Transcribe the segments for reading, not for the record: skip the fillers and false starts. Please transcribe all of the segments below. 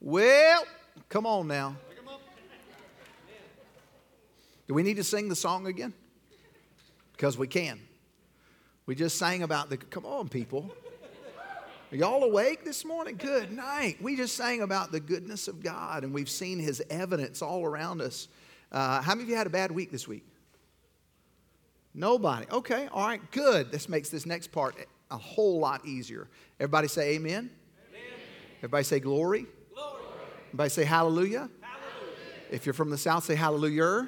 Well, come on now. Do we need to sing the song again? Because we can. We just sang about come on, people. Are y'all awake this morning? Good night. We just sang about the goodness of God, and we've seen His evidence all around us. How many of you had a bad week this week? Nobody. Okay, all right, good. This makes this next part a whole lot easier. Everybody say amen. Amen. Everybody say glory. Glory. Everybody say hallelujah. Hallelujah. If you're from the South, say hallelujah. Hallelujah.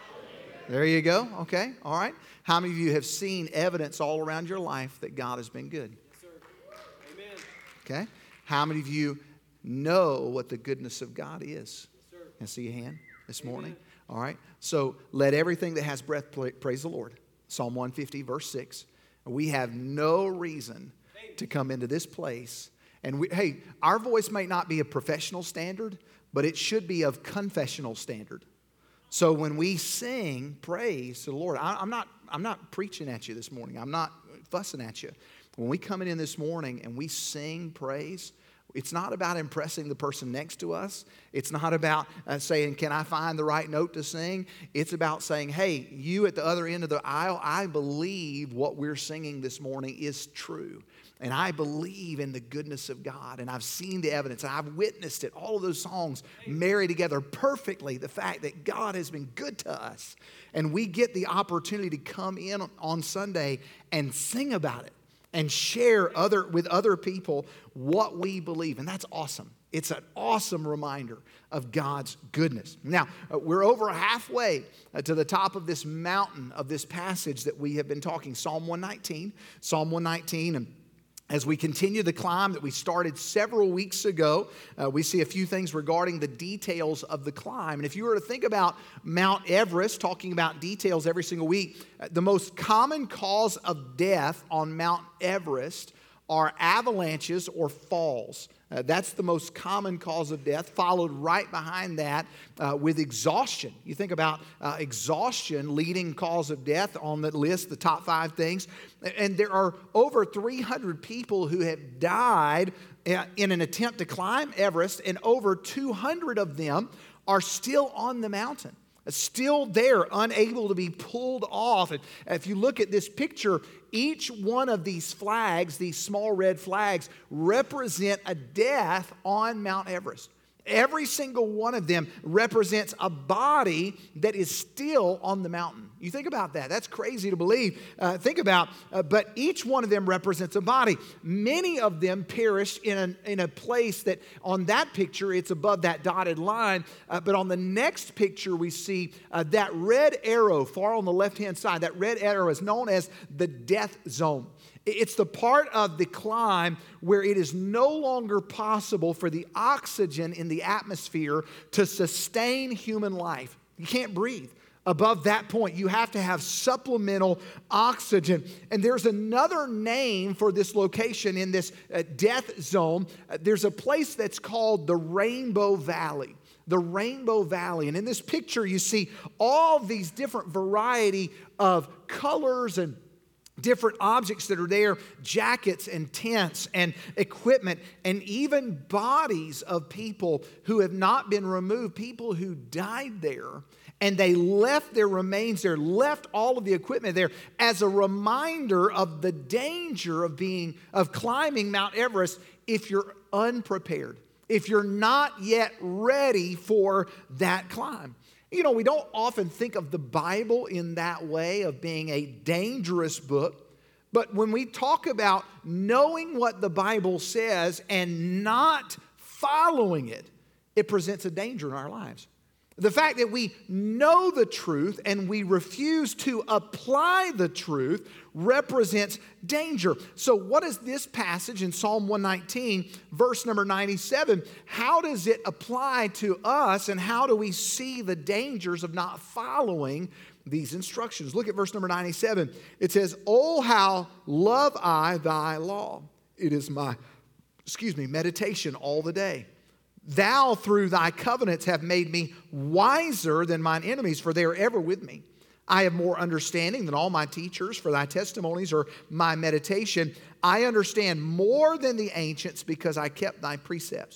There you go. Okay, all right. How many of you have seen evidence all around your life that God has been good? Yes, sir. Amen. Okay. How many of you know what the goodness of God is? Yes, sir. Can I see your hand this Amen. morning? All right. So let everything that has breath praise the Lord. Psalm 150, verse 6. We have no reason to come into this place. And hey, our voice may not be a professional standard, but it should be of confessional standard. So when we sing praise to the Lord, I'm not preaching at you this morning. I'm not fussing at you. When we come in this morning and we sing praise, it's not about impressing the person next to us. It's not about saying, can I find the right note to sing? It's about saying, hey, you at the other end of the aisle, I believe what we're singing this morning is true. And I believe in the goodness of God. And I've seen the evidence. And I've witnessed it. All of those songs marry together perfectly the fact that God has been good to us. And we get the opportunity to come in on Sunday and sing about it. And share with other people what we believe. And that's awesome. It's an awesome reminder of God's goodness. Now, we're over halfway to the top of this mountain of this passage that we have been talking. Psalm 119. Psalm 119. And as we continue the climb that we started several weeks ago, we see a few things regarding the details of the climb. And if you were to think about Mount Everest, talking about details every single week, the most common cause of death on Mount Everest are avalanches or falls. That's the most common cause of death, followed right behind that with exhaustion. You think about exhaustion, leading cause of death on the list, the top 5 things. And there are over 300 people who have died in an attempt to climb Everest, and over 200 of them are still on the mountain. Still there, unable to be pulled off. And if you look at this picture, each one of these flags, these small red flags, represent a death on Mount Everest. Every single one of them represents a body that is still on the mountain. You think about that. That's crazy to believe. But each one of them represents a body. Many of them perished in a place that on that picture, it's above that dotted line. But on the next picture, we see that red arrow far on the left-hand side. That red arrow is known as the death zone. It's the part of the climb where it is no longer possible for the oxygen in the atmosphere to sustain human life. You can't breathe. Above that point, you have to have supplemental oxygen. And there's another name for this location in this death zone. There's a place that's called the Rainbow Valley. The Rainbow Valley. And in this picture, you see all these different variety of colors and different objects that are there, jackets and tents and equipment, and even bodies of people who have not been removed, people who died there, and they left their remains there, left all of the equipment there as a reminder of the danger of climbing Mount Everest if you're unprepared, if you're not yet ready for that climb. You know, we don't often think of the Bible in that way, of being a dangerous book. But when we talk about knowing what the Bible says and not following it, it presents a danger in our lives. The fact that we know the truth and we refuse to apply the truth represents danger. So what is this passage in Psalm 119, verse number 97? How does it apply to us, and how do we see the dangers of not following these instructions? Look at verse number 97. It says, "Oh, how love I thy law. It is my, meditation all the day. Thou through thy covenants have made me wiser than mine enemies, for they are ever with me. I have more understanding than all my teachers, for thy testimonies are my meditation. I understand more than the ancients, because I kept thy precepts.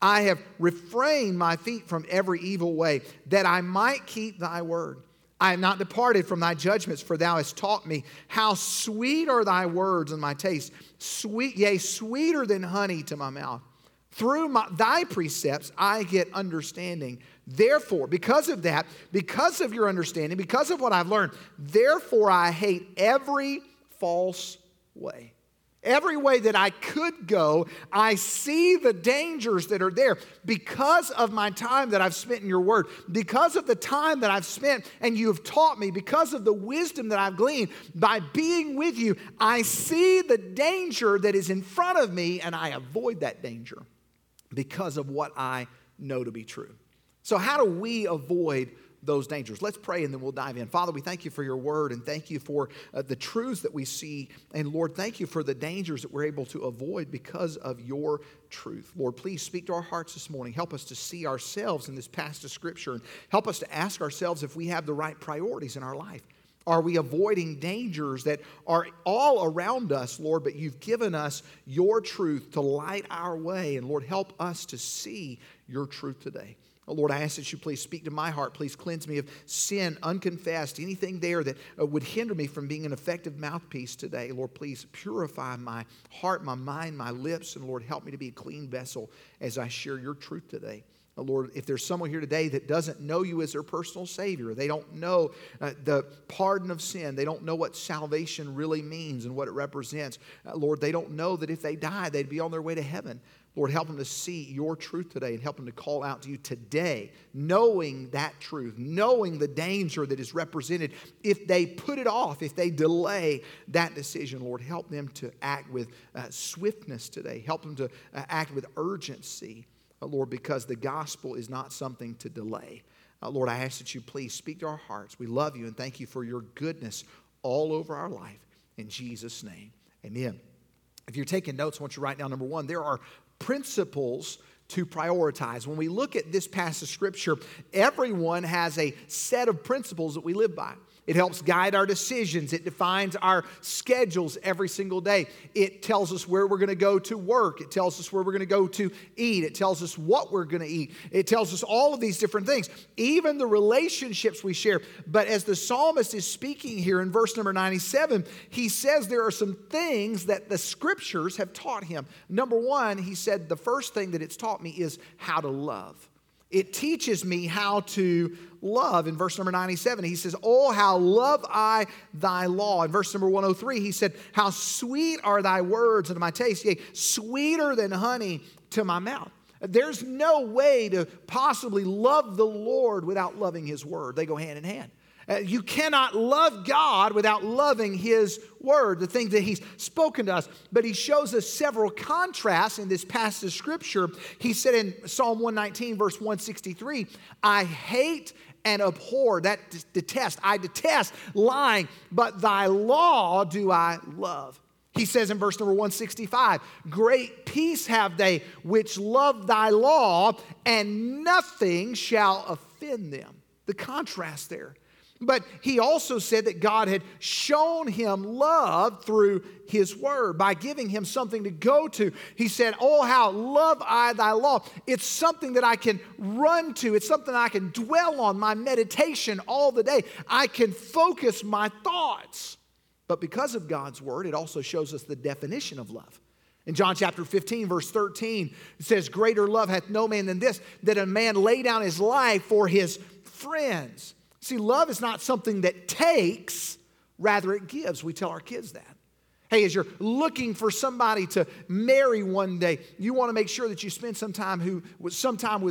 I have refrained my feet from every evil way, that I might keep thy word. I have not departed from thy judgments, for thou hast taught me. How sweet are thy words in my taste, sweet, yea, sweeter than honey to my mouth. Through thy precepts I get understanding. Therefore, because of that, because of your understanding, because of what I've learned, therefore I hate every false way. Every way that I could go, I see the dangers that are there because of my time that I've spent in your word, because of the time that I've spent and you have taught me, because of the wisdom that I've gleaned by being with you. I see the danger that is in front of me and I avoid that danger because of what I know to be true. So how do we avoid those dangers? Let's pray and then we'll dive in. Father, we thank you for your word and thank you for the truths that we see. And Lord, thank you for the dangers that we're able to avoid because of your truth. Lord, please speak to our hearts this morning. Help us to see ourselves in this passage of Scripture and help us to ask ourselves if we have the right priorities in our life. Are we avoiding dangers that are all around us, Lord, but you've given us your truth to light our way. And Lord, help us to see your truth today. Oh, Lord, I ask that you please speak to my heart. Please cleanse me of sin, unconfessed, anything there that would hinder me from being an effective mouthpiece today. Lord, please purify my heart, my mind, my lips, and Lord, help me to be a clean vessel as I share your truth today. Oh, Lord, if there's someone here today that doesn't know you as their personal Savior, they don't know the pardon of sin, they don't know what salvation really means and what it represents, Lord, they don't know that if they die, they'd be on their way to heaven. Lord, help them to see your truth today and help them to call out to you today, knowing that truth, knowing the danger that is represented. If they put it off, if they delay that decision, Lord, help them to act with swiftness today. Help them to act with urgency, Lord, because the gospel is not something to delay. Lord, I ask that you please speak to our hearts. We love you and thank you for your goodness all over our life. In Jesus' name, amen. If you're taking notes, I want you to write down number one. There are principles to prioritize. When we look at this passage of Scripture, everyone has a set of principles that we live by. It helps guide our decisions. It defines our schedules every single day. It tells us where we're going to go to work. It tells us where we're going to go to eat. It tells us what we're going to eat. It tells us all of these different things, even the relationships we share. But as the psalmist is speaking here in verse number 97, he says there are some things that the Scriptures have taught him. Number one, he said the first thing that it's taught me is how to love. It teaches me how to love. In verse number 97, he says, "Oh, how love I thy law." In verse number 103, he said, "How sweet are thy words unto my taste, yea, sweeter than honey to my mouth." There's no way to possibly love the Lord without loving his word. They go hand in hand. You cannot love God without loving his word, the things that he's spoken to us. But he shows us several contrasts in this passage of Scripture. He said in Psalm 119, verse 163, "I hate and abhor," that detest. I detest lying, but thy law do I love. He says in verse number 165, "Great peace have they which love thy law, and nothing shall offend them." The contrast there. But he also said that God had shown him love through his word by giving him something to go to. He said, "Oh, how love I thy law." It's something that I can run to. It's something I can dwell on, my meditation all the day. I can focus my thoughts. But because of God's word, it also shows us the definition of love. In John chapter 15, verse 13, it says, "Greater love hath no man than this, that a man lay down his life for his friends." See, love is not something that takes, rather it gives. We tell our kids that. Hey, as you're looking for somebody to marry one day, you want to make sure that you spend some time with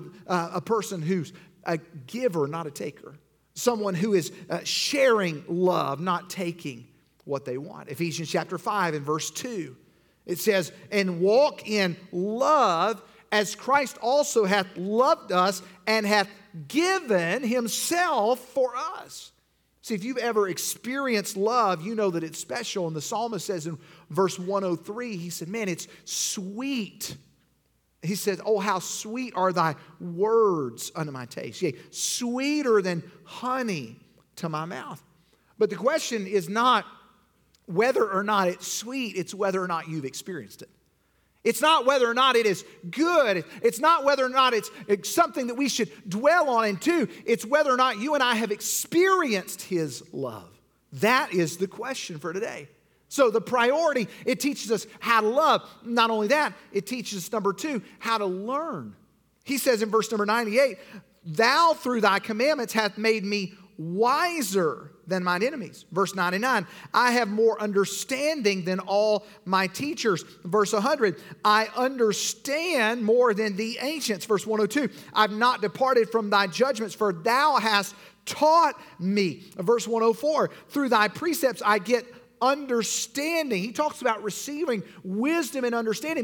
a person who's a giver, not a taker. Someone who is sharing love, not taking what they want. Ephesians chapter 5 and verse 2, it says, "And walk in love as Christ also hath loved us and hath given himself for us." See, if you've ever experienced love, you know that it's special. And the psalmist says in verse 103, he said, "Man, it's sweet." He said, "Oh, how sweet are thy words unto my taste. Yea, sweeter than honey to my mouth." But the question is not whether or not it's sweet, it's whether or not you've experienced it. It's not whether or not it is good. It's not whether or not it's something that we should dwell on. And two, it's whether or not you and I have experienced His love. That is the question for today. So the priority, it teaches us how to love. Not only that, it teaches us, number two, how to learn. He says in verse number 98, thou through thy commandments hath made me wiser than mine enemies. Verse 99, I have more understanding than all my teachers. Verse 100, I understand more than the ancients. Verse 102, I've not departed from thy judgments, for thou hast taught me. Verse 104, through thy precepts I get understanding. He talks about receiving wisdom and understanding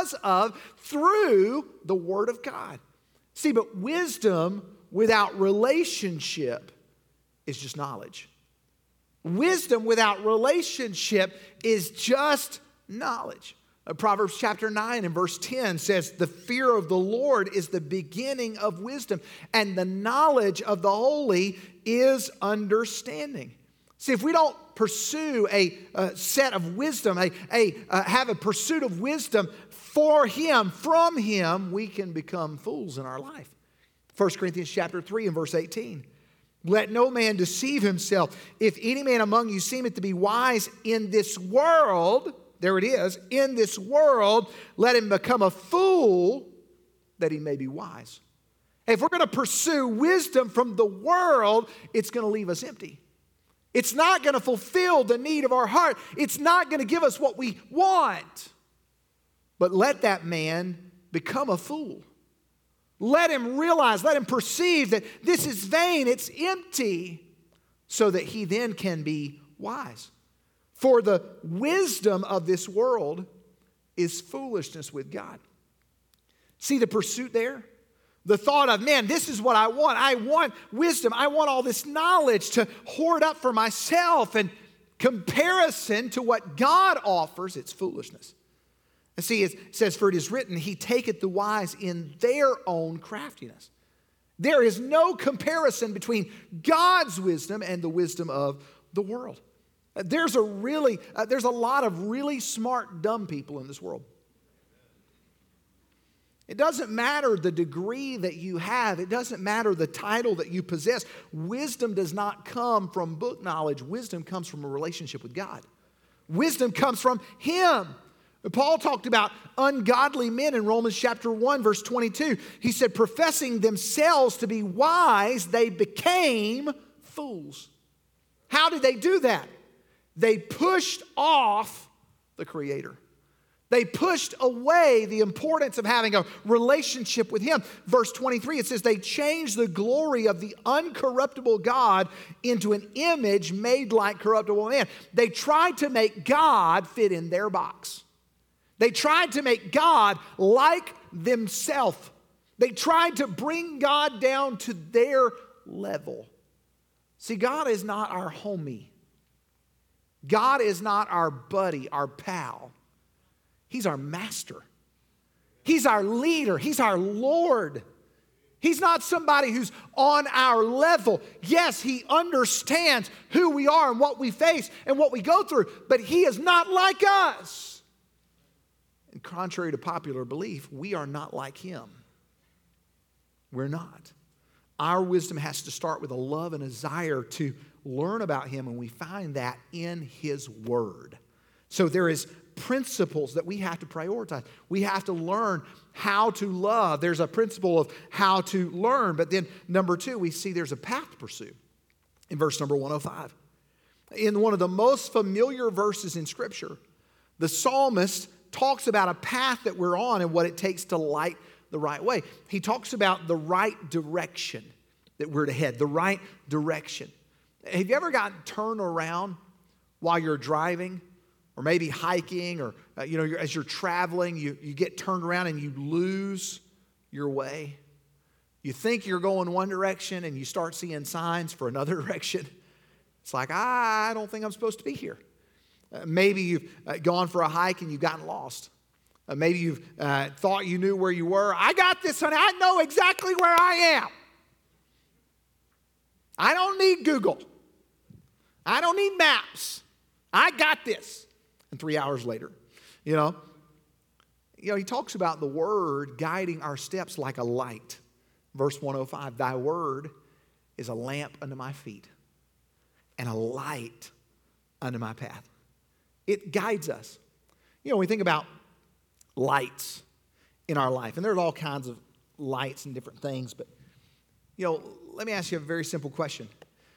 through the Word of God. See, but wisdom without relationship is just knowledge. Wisdom without relationship is just knowledge. Proverbs chapter 9 and verse 10 says, the fear of the Lord is the beginning of wisdom, and the knowledge of the holy is understanding. See, if we don't pursue a set of wisdom, have a pursuit of wisdom for Him, from Him, we can become fools in our life. 1 Corinthians chapter 3 and verse 18. Let no man deceive himself. If any man among you seemeth to be wise in this world, there it is, in this world, let him become a fool that he may be wise. If we're going to pursue wisdom from the world, it's going to leave us empty. It's not going to fulfill the need of our heart. It's not going to give us what we want. But let that man become a fool. Let him realize, let him perceive that this is vain, it's empty, so that he then can be wise. For the wisdom of this world is foolishness with God. See the pursuit there? The thought of, man, this is what I want. I want wisdom. I want all this knowledge to hoard up for myself. And comparison to what God offers, it's foolishness. And see, it says, for it is written, He taketh the wise in their own craftiness. There is no comparison between God's wisdom and the wisdom of the world. There's a lot of really smart, dumb people in this world. It doesn't matter the degree that you have. It doesn't matter the title that you possess. Wisdom does not come from book knowledge. Wisdom comes from a relationship with God. Wisdom comes from Him. Paul talked about ungodly men in Romans chapter 1, verse 22. He said, professing themselves to be wise, they became fools. How did they do that? They pushed off the Creator. They pushed away the importance of having a relationship with Him. Verse 23, it says, they changed the glory of the uncorruptible God into an image made like corruptible man. They tried to make God fit in their box. They tried to make God like themselves. They tried to bring God down to their level. See, God is not our homie. God is not our buddy, our pal. He's our master. He's our leader. He's our Lord. He's not somebody who's on our level. Yes, He understands who we are and what we face and what we go through, but He is not like us. And contrary to popular belief, we are not like Him. We're not. Our wisdom has to start with a love and a desire to learn about Him, and we find that in His Word. So there is principles that we have to prioritize. We have to learn how to love. There's a principle of how to learn. But then number two, we see there's a path to pursue in verse number 105. In one of the most familiar verses in Scripture, the psalmist talks about a path that we're on and what it takes to light the right way. He talks about the right direction that we're to head, the right direction. Have you ever gotten turned around while you're driving or maybe hiking or, as you're traveling, you get turned around and you lose your way? You think you're going one direction and you start seeing signs for another direction. It's like, I don't think I'm supposed to be here. Maybe you've gone for a hike and you've gotten lost. Maybe you've thought you knew where you were. I got this, honey. I know exactly where I am. I don't need Google. I don't need maps. I got this. And 3 hours later, he talks about the word guiding our steps like a light. Verse 105, thy word is a lamp unto my feet and a light unto my path. It guides us. We think about lights in our life, and there's all kinds of lights and different things, but, let me ask you a very simple question.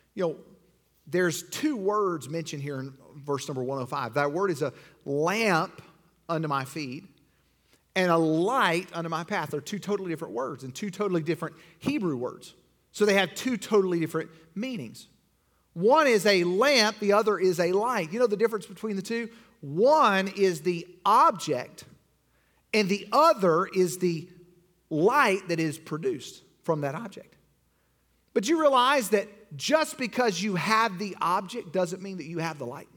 There's two words mentioned here in verse number 105. Thy word is a lamp unto my feet and a light unto my path. They're two totally different words and two totally different Hebrew words. So they have two totally different meanings. One is a lamp, the other is a light. You know the difference between the two? One is the object, and the other is the light that is produced from that object. But you realize that just because you have the object doesn't mean that you have the light.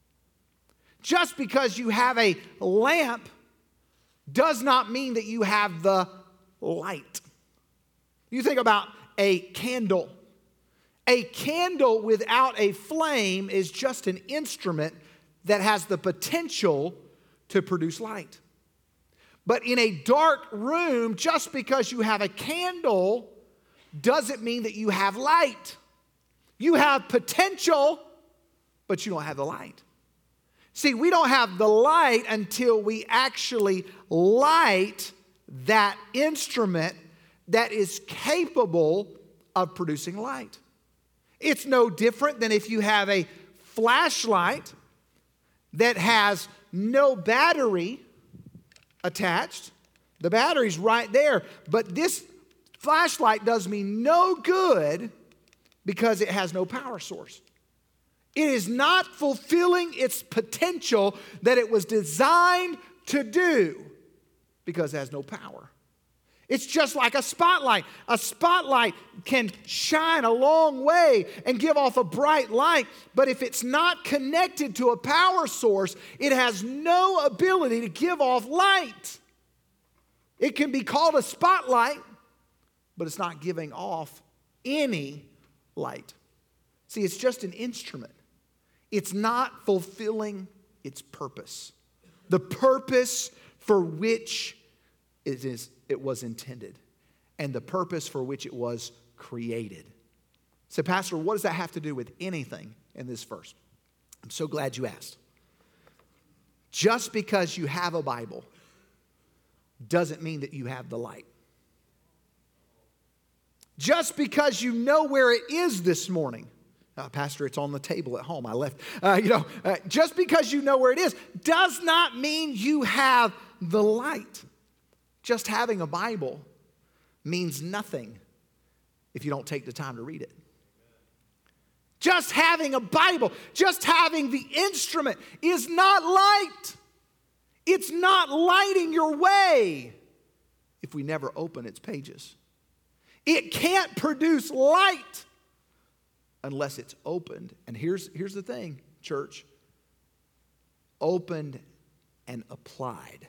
Just because you have a lamp does not mean that you have the light. You think about a candle. A candle without a flame is just an instrument that has the potential to produce light. But in a dark room, just because you have a candle doesn't mean that you have light. You have potential, but you don't have the light. See, we don't have the light until we actually light that instrument that is capable of producing light. It's no different than if you have a flashlight that has no battery attached. The battery's right there, but this flashlight does me no good because it has no power source. It is not fulfilling its potential that it was designed to do because it has no power. It's just like a spotlight. A spotlight can shine a long way and give off a bright light, but if it's not connected to a power source, it has no ability to give off light. It can be called a spotlight, but it's not giving off any light. See, it's just an instrument. It's not fulfilling its purpose. The purpose for which it was intended, and the purpose for which it was created. So, Pastor, what does that have to do with anything in this verse? I'm so glad you asked. Just because you have a Bible doesn't mean that you have the light. Just because you know where it is this morning. Pastor, it's on the table at home. I left. Just because you know where it is does not mean you have the light. Just having a Bible means nothing if you don't take the time to read it. Just having a Bible, just having the instrument is not light. It's not lighting your way if we never open its pages. It can't produce light unless it's opened. And here's the thing, church. Opened and applied.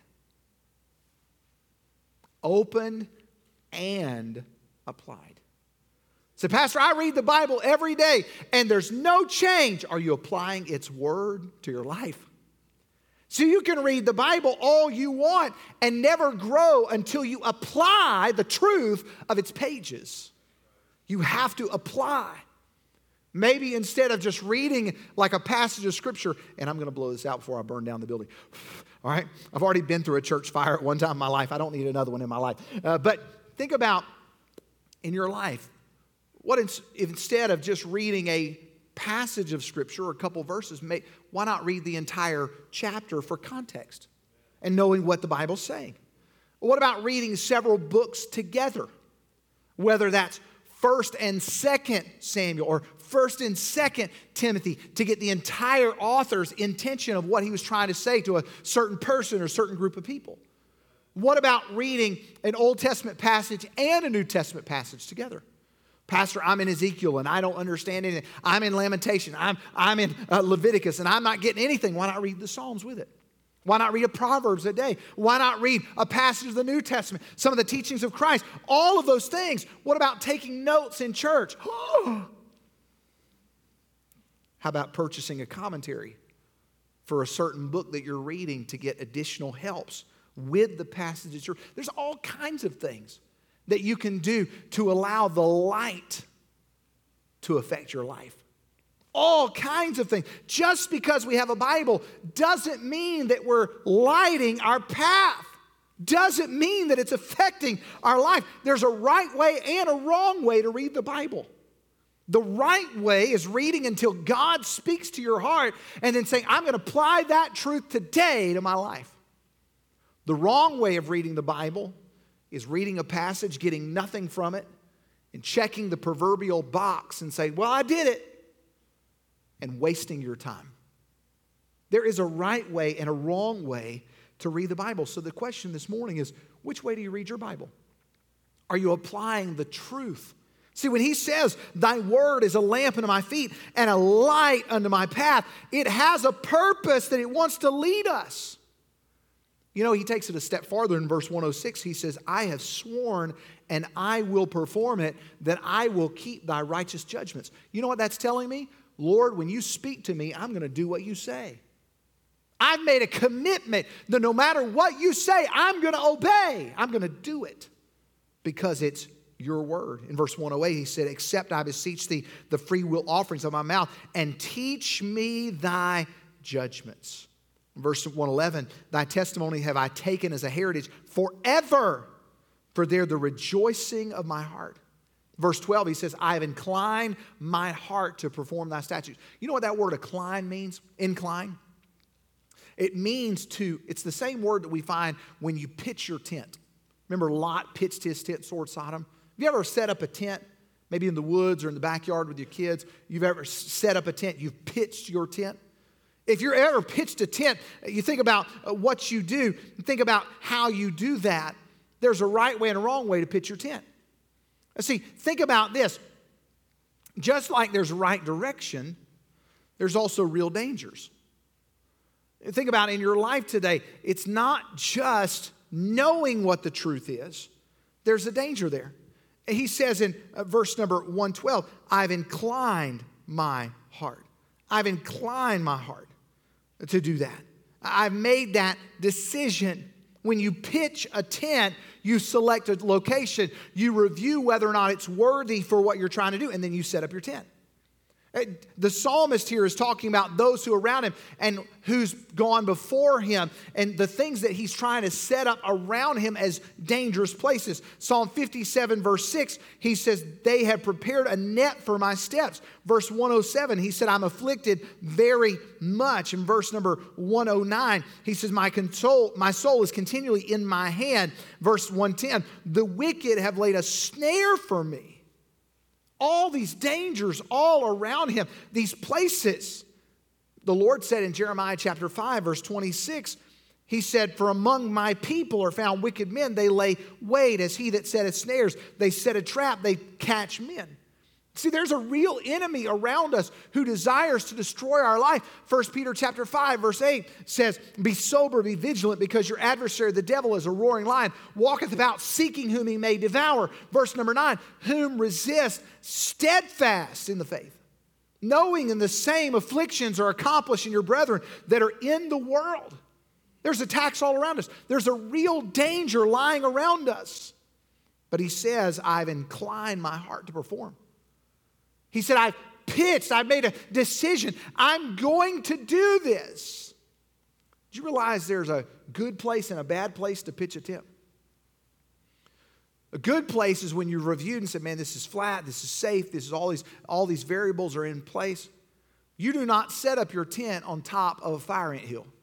Opened and applied. So, Pastor, I read the Bible every day and there's no change. Are you applying its word to your life? So you can read the Bible all you want and never grow until you apply the truth of its pages. You have to apply. Maybe instead of just reading like a passage of Scripture, and I'm going to blow this out before I burn down the building. All right? I've already been through a church fire at one time in my life. I don't need another one in my life. But think about in your life, what if instead of just reading a passage of Scripture or a couple verses, why not read the entire chapter for context and knowing what the Bible's saying? What about reading several books together? Whether that's 1st and 2nd Samuel or 1st and 2nd Timothy, to get the entire author's intention of what he was trying to say to a certain person or certain group of people. What about reading an Old Testament passage and a New Testament passage together? Pastor, I'm in Ezekiel and I don't understand anything. I'm in Lamentation. I'm in Leviticus and I'm not getting anything. Why not read the Psalms with it? Why not read a Proverbs a day? Why not read a passage of the New Testament? Some of the teachings of Christ. All of those things. What about taking notes in church? How about purchasing a commentary for a certain book that you're reading to get additional helps with the passage of Scripture. There's all kinds of things that you can do to allow the light to affect your life. All kinds of things. Just because we have a Bible doesn't mean that we're lighting our path. Doesn't mean that it's affecting our life. There's a right way and a wrong way to read the Bible. The right way is reading until God speaks to your heart and then saying, I'm going to apply that truth today to my life. The wrong way of reading the Bible is reading a passage, getting nothing from it, and checking the proverbial box and saying, well, I did it, and wasting your time. There is a right way and a wrong way to read the Bible. So the question this morning is, which way do you read your Bible? Are you applying the truth? See, when he says, thy word is a lamp unto my feet and a light unto my path, it has a purpose that it wants to lead us. You know, he takes it a step farther in verse 106. He says, I have sworn and I will perform it, that I will keep thy righteous judgments. You know what that's telling me? Lord, when you speak to me, I'm going to do what you say. I've made a commitment that no matter what you say, I'm going to obey. I'm going to do it because it's your word. In verse 108, he said, accept, I beseech thee, the free will offerings of my mouth, and teach me thy judgments. In verse 111, thy testimony have I taken as a heritage forever, for they're the rejoicing of my heart. Verse 12, he says, I have inclined my heart to perform thy statutes. You know what that word incline means? Incline? It means it's the same word that we find when you pitch your tent. Remember Lot pitched his tent toward Sodom? Have you ever set up a tent, maybe in the woods or in the backyard with your kids? You've ever set up a tent, you've pitched your tent? If you've ever pitched a tent, you think about what you do, think about how you do that. There's a right way and a wrong way to pitch your tent. See, think about this. Just like there's right direction, there's also real dangers. Think about in your life today, it's not just knowing what the truth is. There's a danger there. He says in verse number 112, I've inclined my heart. I've inclined my heart to do that. I've made that decision. When you pitch a tent, you select a location, you review whether or not it's worthy for what you're trying to do, and then you set up your tent. The psalmist here is talking about those who are around him and who's gone before him and the things that he's trying to set up around him as dangerous places. Psalm 57 verse 6, he says, they have prepared a net for my steps. Verse 107, he said, I'm afflicted very much. In verse number 109, he says, my soul is continually in my hand. Verse 110, the wicked have laid a snare for me. All these dangers all around him, these places. The Lord said in Jeremiah chapter 5, verse 26, he said, for among my people are found wicked men. They lay wait as he that setteth snares. They set a trap. They catch men. See, there's a real enemy around us who desires to destroy our life. 1 Peter chapter 5, verse 8 says, be sober, be vigilant, because your adversary, the devil, is a roaring lion, walketh about seeking whom he may devour. Verse number 9, whom resist steadfast in the faith, knowing in the same afflictions are accomplished in your brethren that are in the world. There's attacks all around us. There's a real danger lying around us. But he says, I've inclined my heart to perform. He said, I've made a decision. I'm going to do this. Did you realize there's a good place and a bad place to pitch a tent? A good place is when you reviewed and said, man, this is flat, this is safe, this is all these variables are in place. You do not set up your tent on top of a fire ant hill.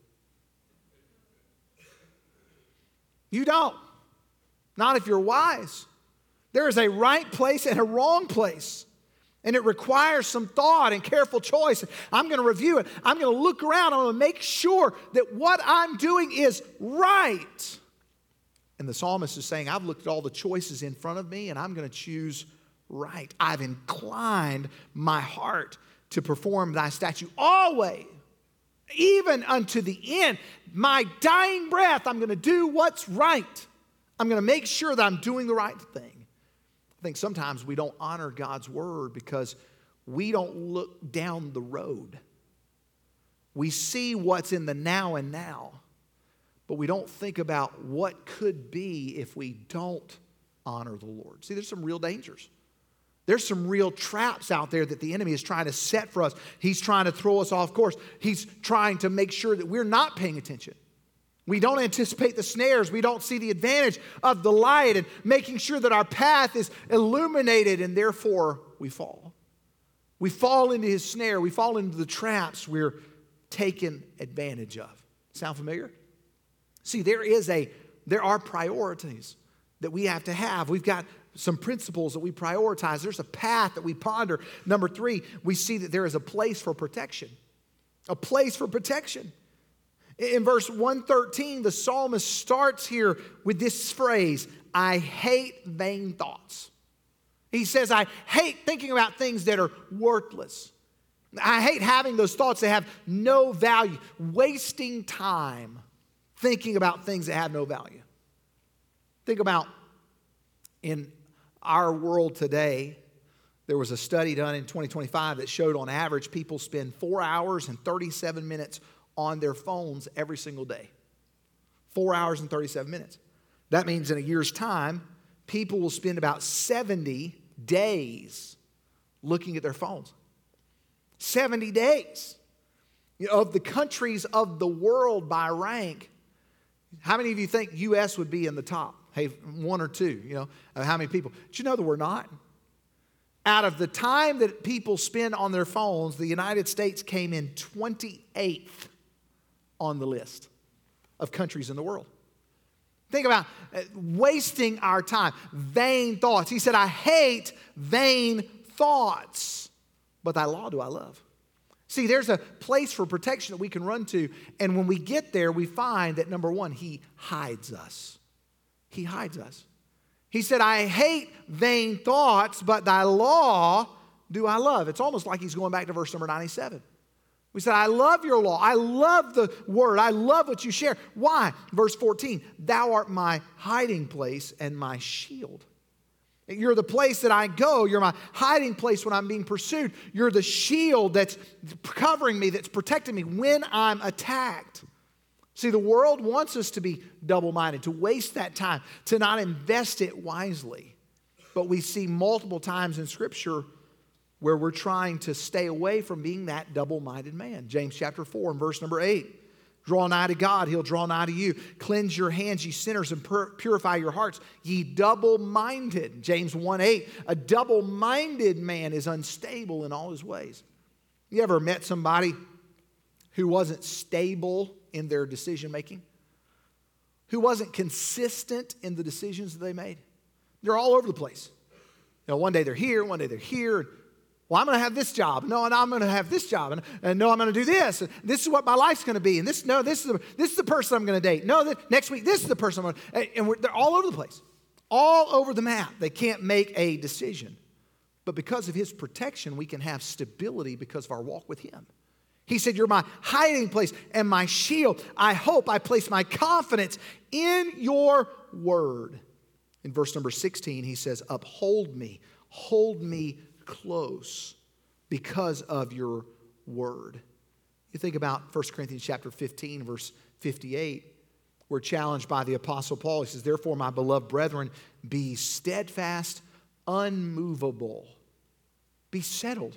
You don't. Not if you're wise. There is a right place and a wrong place. And it requires some thought and careful choice. I'm going to review it. I'm going to look around. I'm going to make sure that what I'm doing is right. And the psalmist is saying, I've looked at all the choices in front of me and I'm going to choose right. I've inclined my heart to perform thy statute always, even unto the end. My dying breath, I'm going to do what's right. I'm going to make sure that I'm doing the right thing. I think sometimes we don't honor God's word because we don't look down the road. We see what's in the now and now, but we don't think about what could be if we don't honor the Lord. See, there's some real dangers. There's some real traps out there that the enemy is trying to set for us. He's trying to throw us off course. He's trying to make sure that we're not paying attention. We don't anticipate the snares. We don't see the advantage of the light and making sure that our path is illuminated, and therefore we fall. We fall into his snare. We fall into the traps we're taken advantage of. Sound familiar? See, there are priorities that we have to have. We've got some principles that we prioritize. There's a path that we ponder. Number 3, we see that there is a place for protection. A place for protection. In verse 113, the psalmist starts here with this phrase, I hate vain thoughts. He says, I hate thinking about things that are worthless. I hate having those thoughts that have no value, wasting time thinking about things that have no value. Think about in our world today, there was a study done in 2025 that showed on average people spend 4 hours and 37 minutes on their phones every single day. 4 hours and 37 minutes. That means in a year's time, people will spend about 70 days looking at their phones. 70 days. Of the countries of the world by rank, how many of you think U.S. would be in the top? Hey, 1 or 2, of how many people? Did you know that we're not? Out of the time that people spend on their phones, the United States came in 28th on the list of countries in the world. Think about wasting our time. Vain thoughts. He said, I hate vain thoughts, but thy law do I love. See, there's a place for protection that we can run to, and when we get there, we find that, number 1, he hides us. He hides us. He said, I hate vain thoughts, but thy law do I love. It's almost like he's going back to verse number 97. We said, I love your law. I love the word. I love what you share. Why? Verse 14, thou art my hiding place and my shield. You're the place that I go. You're my hiding place when I'm being pursued. You're the shield that's covering me, that's protecting me when I'm attacked. See, the world wants us to be double-minded, to waste that time, to not invest it wisely. But we see multiple times in Scripture where we're trying to stay away from being that double-minded man. James chapter 4 and verse number 8. Draw nigh to God, he'll draw nigh to you. Cleanse your hands, ye sinners, and purify your hearts, ye double-minded. James 1:8. A double-minded man is unstable in all his ways. You ever met somebody who wasn't stable in their decision making? Who wasn't consistent in the decisions that they made? They're all over the place. One day they're here, one day they're here. Well, I'm going to have this job. No, and I'm going to have this job. And no, I'm going to do this. And this is what my life's going to be. And this is the person I'm going to date. No, next week, this is the person I'm going to. And they're all over the place. All over the map. They can't make a decision. But because of his protection, we can have stability because of our walk with him. He said, you're my hiding place and my shield. I hope I place my confidence in your word. In verse number 16, he says, uphold me, hold me close because of your word. You think about 1 Corinthians chapter 15, verse 58. We're challenged by the Apostle Paul. He says, therefore, my beloved brethren, be steadfast, unmovable. Be settled.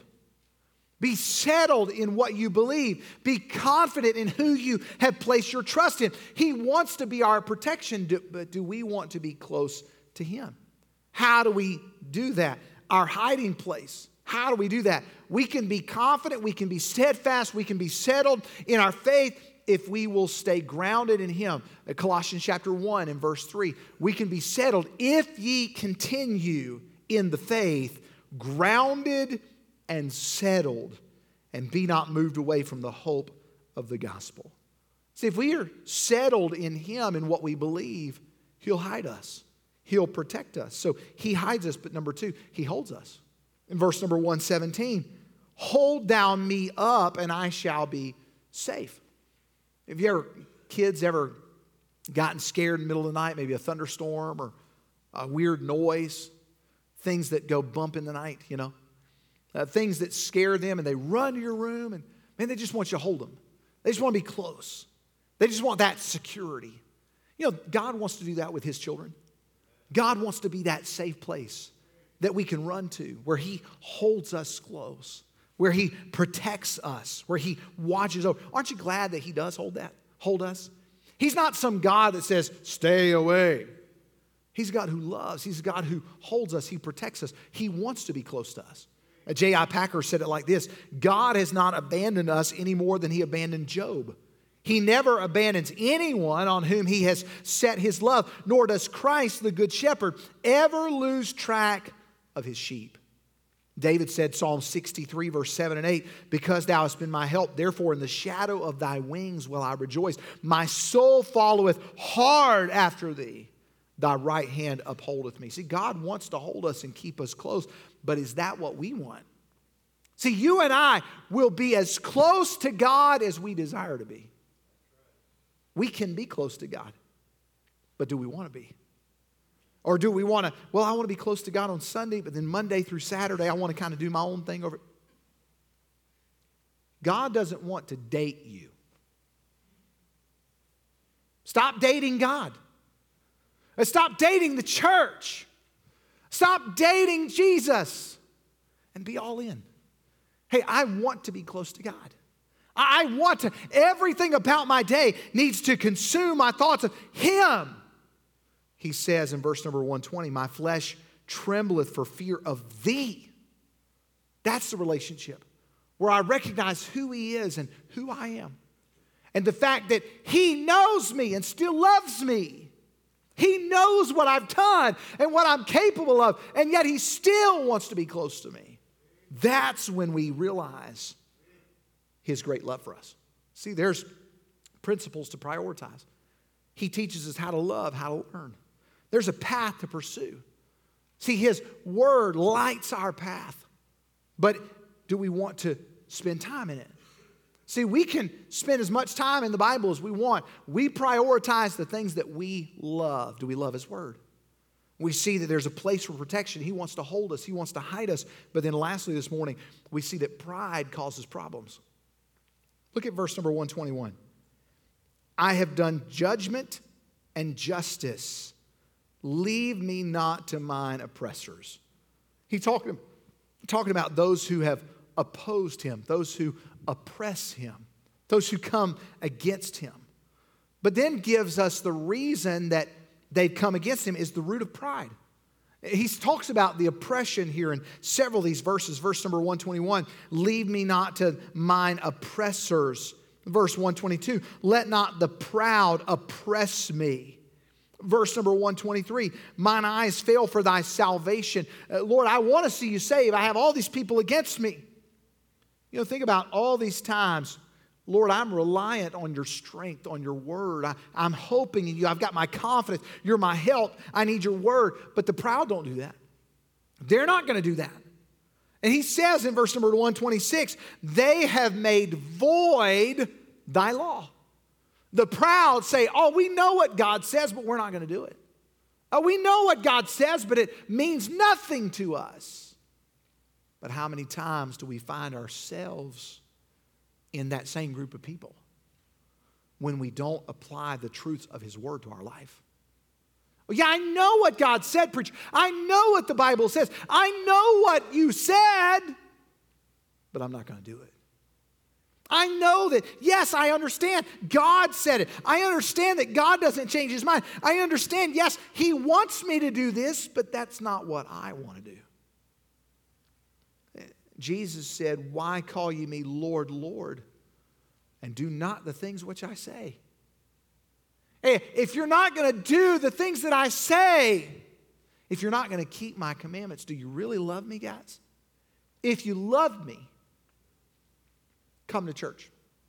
Be settled in what you believe. Be confident in who you have placed your trust in. He wants to be our protection, but do we want to be close to him? How do we do that? Our hiding place. How do we do that? We can be confident, we can be steadfast, we can be settled in our faith if we will stay grounded in him. Colossians chapter 1 and verse 3. We can be settled if ye continue in the faith, grounded and settled, and be not moved away from the hope of the gospel. See, if we are settled in him and what we believe, he'll hide us. He'll protect us. So he hides us, but number 2, he holds us. In verse number 117, hold thou me up and I shall be safe. Have you kids ever gotten scared in the middle of the night, maybe a thunderstorm or a weird noise, things that go bump in the night, things that scare them, and they run to your room and, man, they just want you to hold them. They just want to be close. They just want that security. You know, God wants to do that with His children. God wants to be that safe place that we can run to, where He holds us close, where He protects us, where He watches over. Aren't you glad that He does hold us? He's not some God that says, stay away. He's a God who loves. He's a God who holds us. He protects us. He wants to be close to us. J.I. Packer said it like this: God has not abandoned us any more than He abandoned Job. He never abandons anyone on whom He has set His love, nor does Christ, the Good Shepherd, ever lose track of His sheep. David said, Psalm 63, verse 7 and 8, because Thou hast been my help, therefore in the shadow of Thy wings will I rejoice. My soul followeth hard after Thee. Thy right hand upholdeth me. See, God wants to hold us and keep us close, but is that what we want? See, you and I will be as close to God as we desire to be. We can be close to God, but do we want to be? Or do we want to, well, I want to be close to God on Sunday, but then Monday through Saturday, I want to kind of do my own thing over. God doesn't want to date you. Stop dating God. Stop dating the church. Stop dating Jesus and be all in. Hey, I want to be close to God. I want to, everything about my day needs to consume my thoughts of Him. He says in verse number 120, my flesh trembleth for fear of Thee. That's the relationship where I recognize who He is and who I am. And the fact that He knows me and still loves me. He knows what I've done and what I'm capable of, and yet He still wants to be close to me. That's when we realize His great love for us. See, there's principles to prioritize. He teaches us how to love, how to learn. There's a path to pursue. See, His Word lights our path, but do we want to spend time in it? See, we can spend as much time in the Bible as we want. We prioritize the things that we love. Do we love His Word? We see that there's a place for protection. He wants to hold us. He wants to hide us. But then lastly this morning, we see that pride causes problems. Look at verse number 121. I have done judgment and justice. Leave me not to mine oppressors. He's talking about those who have opposed Him, those who oppress Him, those who come against Him. But then gives us the reason that they've come against Him is the root of pride. He talks about the oppression here in several of these verses. Verse number 121, leave me not to mine oppressors. Verse 122, let not the proud oppress me. Verse number 123, mine eyes fail for Thy salvation. Lord, I want to see You save. I have all these people against me. You know, think about all these times, Lord, I'm reliant on Your strength, on Your Word. I'm hoping in You. I've got my confidence. You're my help. I need Your Word. But the proud don't do that. They're not going to do that. And He says in verse number 126, they have made void Thy law. The proud say, oh, we know what God says, but we're not going to do it. Oh, we know what God says, but it means nothing to us. But how many times do we find ourselves in that same group of people when we don't apply the truths of His Word to our life? Well, yeah, I know what God said, preacher. I know what the Bible says. I know what You said, but I'm not going to do it. I know that, yes, I understand God said it. I understand that God doesn't change His mind. I understand, yes, He wants me to do this, but that's not what I want to do. Jesus said, why call ye me Lord, Lord, and do not the things which I say? Hey, if you're not going to do the things that I say, if you're not going to keep my commandments, do you really love me, guys? If you love me, come to church.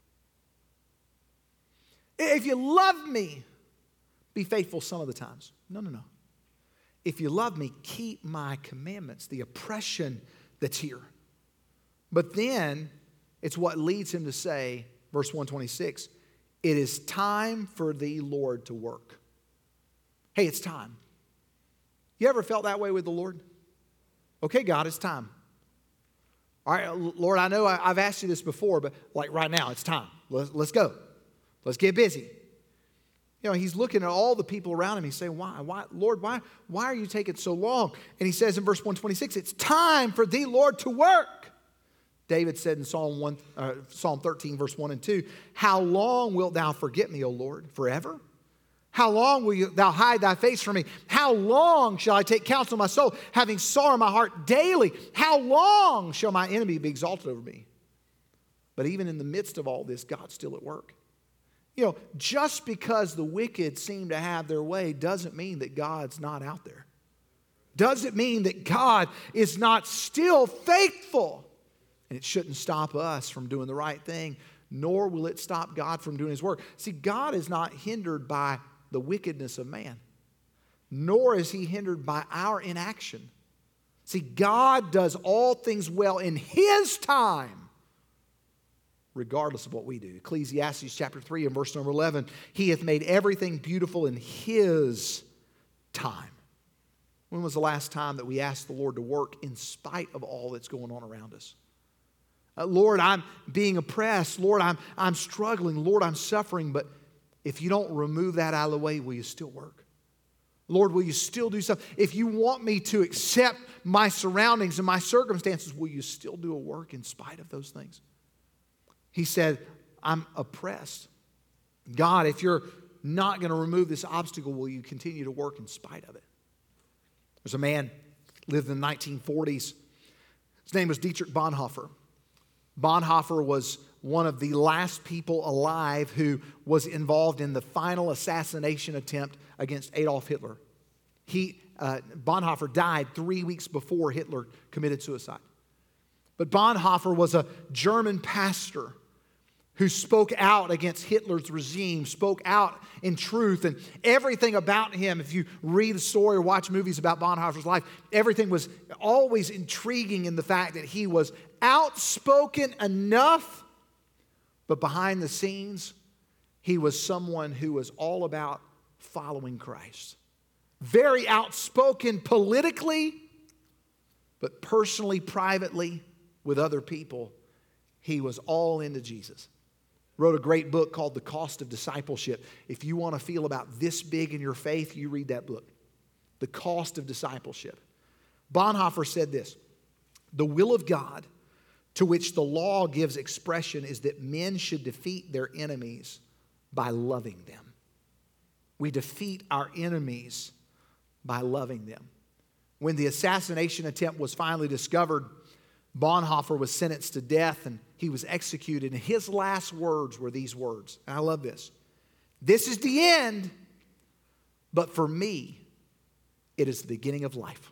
If you love me, be faithful some of the times. No. If you love me, keep my commandments, the oppression that's here. But then, it's what leads Him to say, verse 126, it is time for Thee, Lord, to work. Hey, it's time. You ever felt that way with the Lord? Okay, God, it's time. All right, Lord, I know I've asked You this before, but like right now, it's time. Let's go. Let's get busy. You know, he's looking at all the people around him. He's saying, why, Lord, why are you taking so long? And he says in verse 126, it's time for thee, Lord, to work. David said in Psalm 13, verse 1 and 2, how long wilt thou forget me, O Lord? Forever? How long will thou hide thy face from me? How long shall I take counsel of my soul, having sorrow in my heart daily? How long shall my enemy be exalted over me? But even in the midst of all this, God's still at work. You know, just because the wicked seem to have their way doesn't mean that God's not out there. Doesn't mean that God is not still faithful. And it shouldn't stop us from doing the right thing, nor will it stop God from doing His work. See, God is not hindered by the wickedness of man, nor is He hindered by our inaction. See, God does all things well in His time, regardless of what we do. Ecclesiastes chapter 3 and verse number 11, He hath made everything beautiful in His time. When was the last time that we asked the Lord to work in spite of all that's going on around us? Lord, I'm being oppressed. Lord, I'm struggling. Lord, I'm suffering. But if you don't remove that out of the way, will you still work? Lord, will you still do something? If you want me to accept my surroundings and my circumstances, will you still do a work in spite of those things? He said, I'm oppressed. God, if you're not going to remove this obstacle, will you continue to work in spite of it? There's a man lived in the 1940s. His name was Dietrich Bonhoeffer. Bonhoeffer was one of the last people alive who was involved in the final assassination attempt against Adolf Hitler. Bonhoeffer died 3 weeks before Hitler committed suicide. But Bonhoeffer was a German pastor who spoke out against Hitler's regime, spoke out in truth, and everything about him, if you read the story or watch movies about Bonhoeffer's life, everything was always intriguing in the fact that he was outspoken enough, but behind the scenes, he was someone who was all about following Christ. Very outspoken politically, but personally, privately, with other people, he was all into Jesus. Wrote a great book called The Cost of Discipleship. If you want to feel about this big in your faith, you read that book. The Cost of Discipleship. Bonhoeffer said this, the will of God to which the law gives expression is that men should defeat their enemies by loving them. We defeat our enemies by loving them. When the assassination attempt was finally discovered, Bonhoeffer was sentenced to death and he was executed. And his last words were these words. And I love this. This is the end, but for me, it is the beginning of life.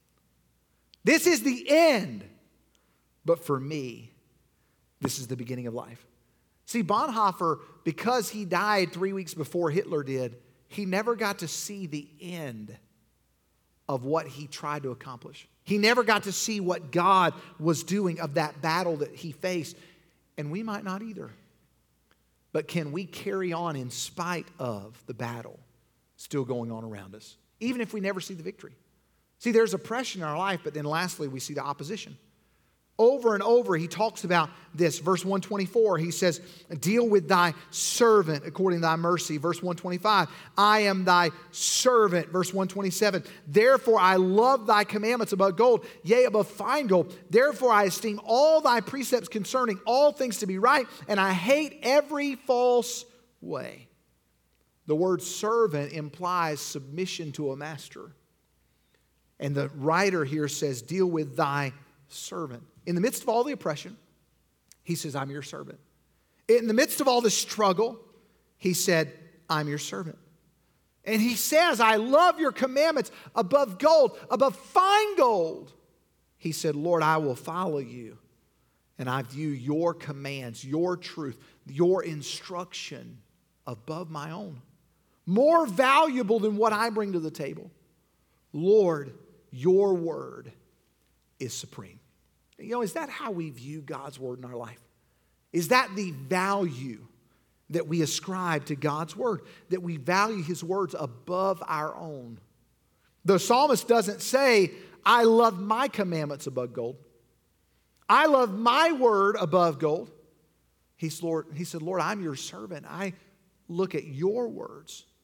This is the end, but for me, this is the beginning of life. See, Bonhoeffer, because he died 3 weeks before Hitler did, he never got to see the end of what he tried to accomplish. He never got to see what God was doing of that battle that he faced. And we might not either. But can we carry on in spite of the battle still going on around us? Even if we never see the victory. See, there's oppression in our life, but then lastly, we see the opposition. Over and over, he talks about this. Verse 124, he says, deal with thy servant according to thy mercy. Verse 125, I am thy servant. Verse 127, therefore I love thy commandments above gold, yea, above fine gold. Therefore I esteem all thy precepts concerning all things to be right, and I hate every false way. The word servant implies submission to a master. And the writer here says, deal with thy servant. In the midst of all the oppression, he says, I'm your servant. In the midst of all the struggle, he said, I'm your servant. And he says, I love your commandments above gold, above fine gold. He said, Lord, I will follow you. And I view your commands, your truth, your instruction above my own. More valuable than what I bring to the table. Lord, your word is supreme. You know, is that how we view God's word in our life? Is that the value that we ascribe to God's word? That we value his words above our own? The psalmist doesn't say, I love my commandments above gold. I love my word above gold. He said, Lord, I'm your servant. I look at your words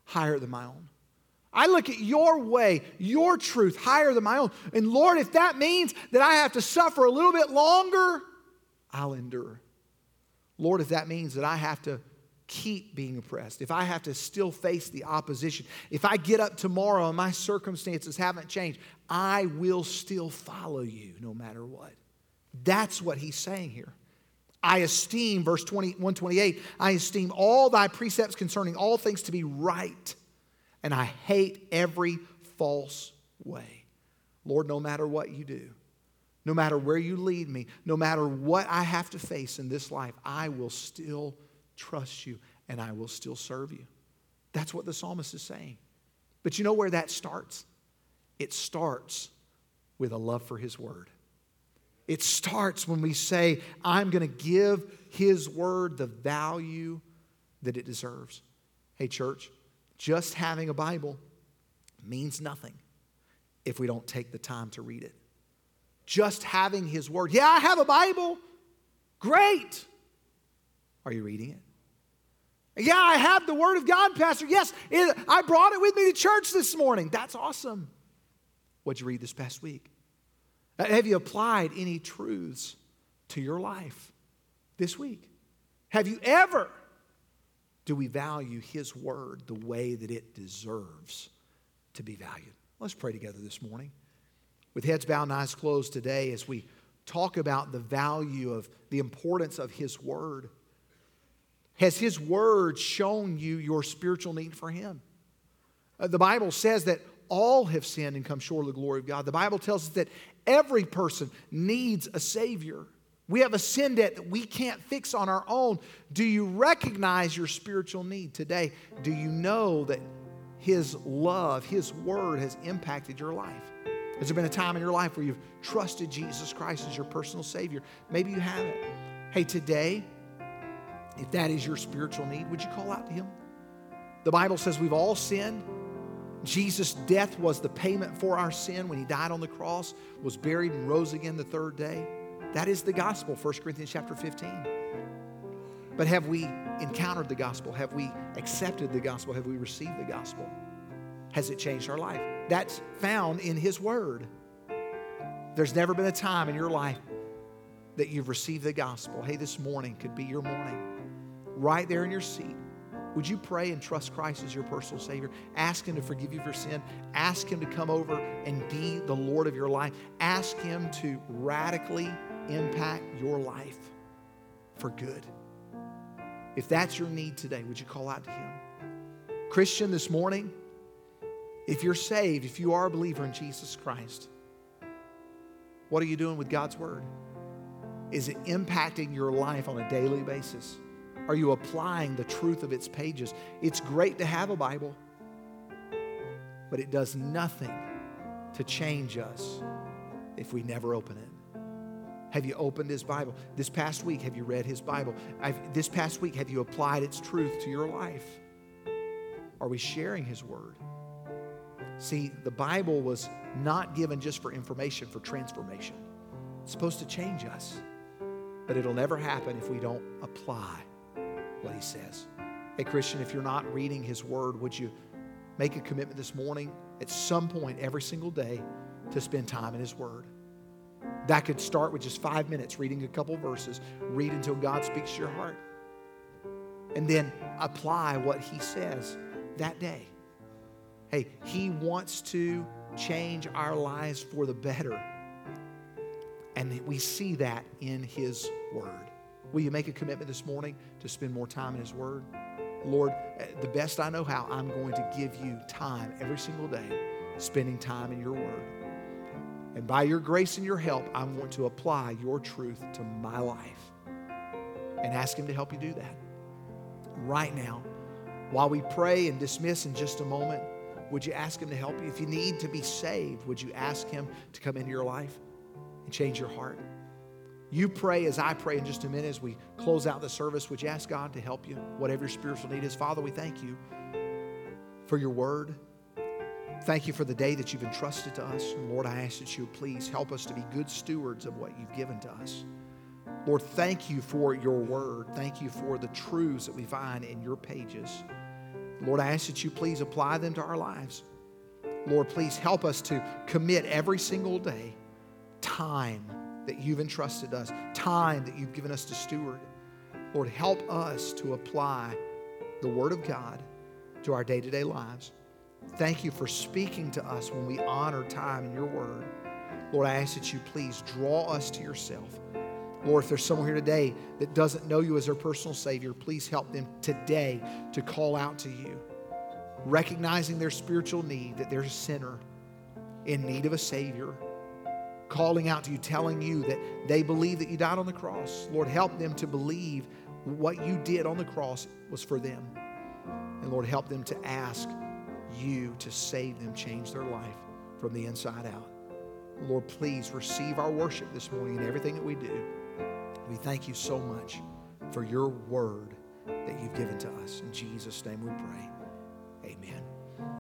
higher than my own. I look at your way, your truth, higher than my own. And Lord, if that means that I have to suffer a little bit longer, I'll endure. Lord, if that means that I have to keep being oppressed, if I have to still face the opposition, if I get up tomorrow and my circumstances haven't changed, I will still follow you no matter what. That's what he's saying here. I esteem, verse 128, I esteem all thy precepts concerning all things to be right, and I hate every false way. Lord, no matter what you do, no matter where you lead me, no matter what I have to face in this life, I will still trust you and I will still serve you. That's what the psalmist is saying. But you know where that starts? It starts with a love for his word. It starts when we say, I'm going to give his word the value that it deserves. Hey, church, just having a Bible means nothing if we don't take the time to read it. Just having his word. Yeah, I have a Bible. Great. Are you reading it? Yeah, I have the word of God, Pastor. Yes, I brought it with me to church this morning. That's awesome. What'd you read this past week? Have you applied any truths to your life this week? Have you ever? Do we value his word the way that it deserves to be valued? Let's pray together this morning. With heads bowed and eyes closed today as we talk about the value of the importance of his word. Has his word shown you your spiritual need for him? The Bible says that all have sinned and come short of the glory of God. The Bible tells us that every person needs a Savior. We have a sin debt that we can't fix on our own. Do you recognize your spiritual need today? Do you know that his love, his word has impacted your life? Has there been a time in your life where you've trusted Jesus Christ as your personal Savior? Maybe you haven't. Hey, today, if that is your spiritual need, would you call out to him? The Bible says we've all sinned. Jesus' death was the payment for our sin when he died on the cross, was buried and rose again the third day. That is the gospel, 1 Corinthians chapter 15. But have we encountered the gospel? Have we accepted the gospel? Have we received the gospel? Has it changed our life? That's found in his word. There's never been a time in your life that you've received the gospel. Hey, this morning could be your morning. Right there in your seat, would you pray and trust Christ as your personal Savior? Ask him to forgive you for sin. Ask him to come over and be the Lord of your life. Ask him to radically impact your life for good. If that's your need today, would you call out to him? Christian, this morning, if you're saved, if you are a believer in Jesus Christ, what are you doing with God's word? Is it impacting your life on a daily basis? Are you applying the truth of its pages? It's great to have a Bible, but it does nothing to change us if we never open it. Have you opened his Bible? This past week, have you read his Bible? This past week, have you applied its truth to your life? Are we sharing his word? See, the Bible was not given just for information, for transformation. It's supposed to change us, but it'll never happen if we don't apply what he says. Hey, Christian, if you're not reading his word, would you make a commitment this morning at some point every single day to spend time in his word? That could start with just 5 minutes, reading a couple verses. Read until God speaks to your heart. And then apply what he says that day. Hey, he wants to change our lives for the better. And we see that in his word. Will you make a commitment this morning to spend more time in his word? Lord, the best I know how, I'm going to give you time every single day, spending time in your word. And by your grace and your help, I want to apply your truth to my life. And ask him to help you do that. Right now, while we pray and dismiss in just a moment, would you ask him to help you? If you need to be saved, would you ask him to come into your life and change your heart? You pray as I pray in just a minute as we close out the service. Would you ask God to help you, whatever your spiritual need is? Father, we thank you for your word. Thank you for the day that you've entrusted to us. And Lord, I ask that you would please help us to be good stewards of what you've given to us. Lord, thank you for your word. Thank you for the truths that we find in your pages. Lord, I ask that you please apply them to our lives. Lord, please help us to commit every single day time that you've entrusted us, time that you've given us to steward. Lord, help us to apply the Word of God to our day-to-day lives. Thank you for speaking to us when we honor time in your Word. Lord, I ask that you please draw us to yourself. Lord, if there's someone here today that doesn't know you as their personal Savior, please help them today to call out to you, recognizing their spiritual need, that they're a sinner in need of a Savior, calling out to you, telling you that they believe that you died on the cross. Lord, help them to believe what you did on the cross was for them. And Lord, help them to ask you to save them, change their life from the inside out. Lord, please receive our worship this morning in everything that we do. We thank you so much for your word that you've given to us. In Jesus' name we pray.